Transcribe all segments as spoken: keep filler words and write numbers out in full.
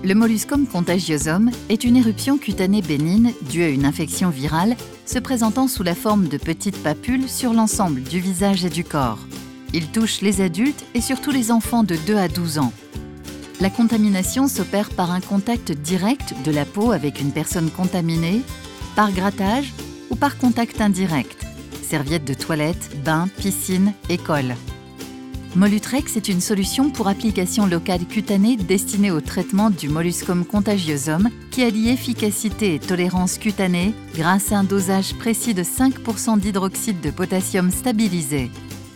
Le molluscum contagiosum est une éruption cutanée bénigne due à une infection virale se présentant sous la forme de petites papules sur l'ensemble du visage et du corps. Il touche les adultes et surtout les enfants de deux à douze ans. La contamination s'opère par un contact direct de la peau avec une personne contaminée, par grattage ou par contact indirect, serviette de toilette, bain, piscine, école. Molutrex est une solution pour application locale cutanée destinée au traitement du molluscum contagiosum qui allie efficacité et tolérance cutanée grâce à un dosage précis de cinq pour cent d'hydroxyde de potassium stabilisé.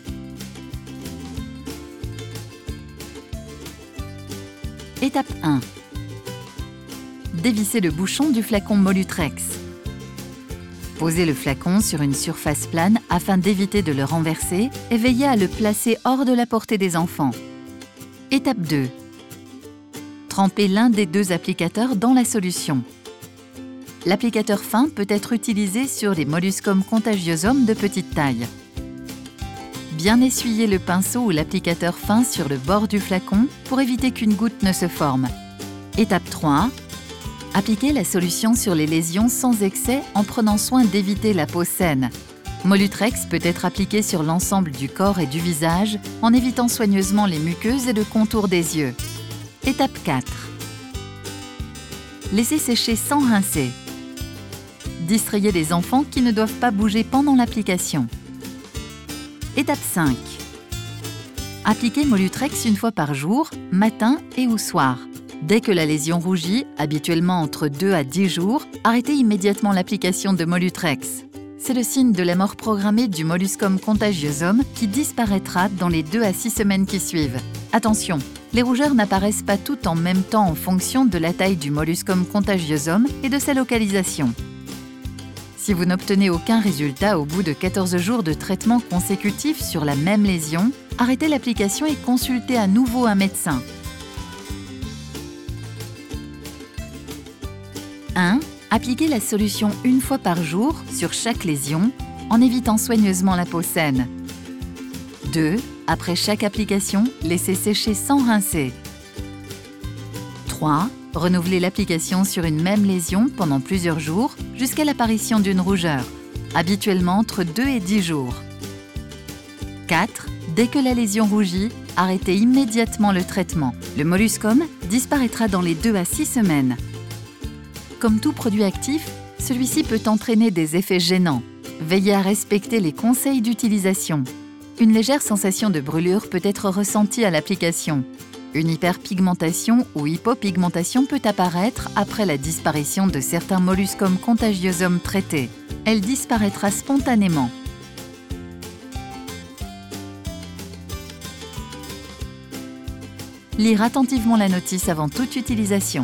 Étape un. Dévisser le bouchon du flacon Molutrex. Posez le flacon sur une surface plane afin d'éviter de le renverser et veillez à le placer hors de la portée des enfants. Étape deux. Trempez l'un des deux applicateurs dans la solution. L'applicateur fin peut être utilisé sur les molluscum contagiosum de petite taille. Bien essuyer le pinceau ou l'applicateur fin sur le bord du flacon pour éviter qu'une goutte ne se forme. Étape trois. Appliquez la solution sur les lésions sans excès en prenant soin d'éviter la peau saine. Molutrex peut être appliqué sur l'ensemble du corps et du visage en évitant soigneusement les muqueuses et le contour des yeux. Étape quatre. Laissez sécher sans rincer. Distrayez les enfants qui ne doivent pas bouger pendant l'application. Étape cinq. Appliquez Molutrex une fois par jour, matin et ou soir. Dès que la lésion rougit, habituellement entre deux à dix jours, arrêtez immédiatement l'application de Molutrex. C'est le signe de la mort programmée du molluscum contagiosum qui disparaîtra dans les deux à six semaines qui suivent. Attention, les rougeurs n'apparaissent pas toutes en même temps en fonction de la taille du molluscum contagiosum et de sa localisation. Si vous n'obtenez aucun résultat au bout de quatorze jours de traitement consécutif sur la même lésion, arrêtez l'application et consultez à nouveau un médecin. un. Appliquez la solution une fois par jour sur chaque lésion en évitant soigneusement la peau saine. deux. Après chaque application, laissez sécher sans rincer. trois. Renouvelez l'application sur une même lésion pendant plusieurs jours jusqu'à l'apparition d'une rougeur, habituellement entre deux et dix jours. quatre. Dès que la lésion rougit, arrêtez immédiatement le traitement. Le molluscum disparaîtra dans les deux à six semaines. Comme tout produit actif, celui-ci peut entraîner des effets gênants. Veillez à respecter les conseils d'utilisation. Une légère sensation de brûlure peut être ressentie à l'application. Une hyperpigmentation ou hypopigmentation peut apparaître après la disparition de certains molluscum contagiosum traités. Elle disparaîtra spontanément. Lire attentivement la notice avant toute utilisation.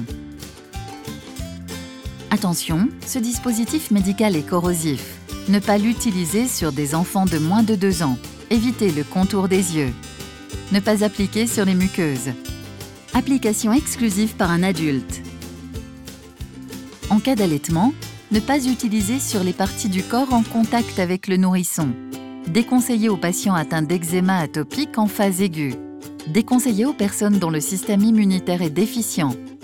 Attention, ce dispositif médical est corrosif. Ne pas l'utiliser sur des enfants de moins de deux ans. Évitez le contour des yeux. Ne pas appliquer sur les muqueuses. Application exclusive par un adulte. En cas d'allaitement, ne pas utiliser sur les parties du corps en contact avec le nourrisson. Déconseillé aux patients atteints d'eczéma atopique en phase aiguë. Déconseillé aux personnes dont le système immunitaire est déficient.